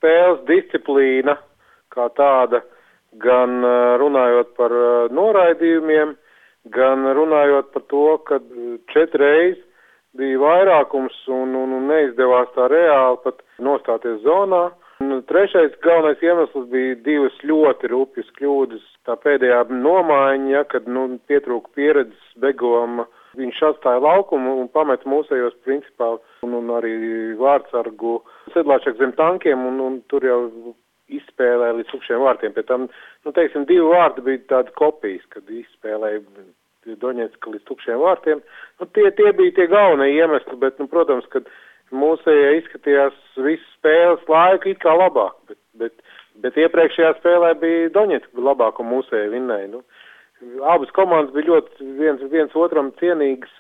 spēles disciplīna kā tāda, gan runājot par noraidījumiem, gan runājot par to, ka 4 reizes bija vairākums un neizdevās tā reāli pat nostāties zonā. Un 3. galvenais iemesls bija 2 ļoti rupjas kļūdas. Tā pēdējā nomaiņa, kad pietrūka pieredzes Begovam, viņš atstāja laukumu un pameta mūsējos principā un arī vārdsargu Sedlāčak zem tankiem un tur jau izspēlēja līdz tukšiem vārtiem. Pēc tam, 2 vārti bija tādi kopijas, kad izspēlēja Doņetska līdz tukšiem vārtiem. Tie bija tie galvenie iemesli, bet, protams, kad mūsējie izskatījās visu spēles laiku it kā labāk, bet iepriekšējā spēlē bija Doņetska labāk un mūsēji vinnēja. Abas komandas bija ļoti viens otram cienīgas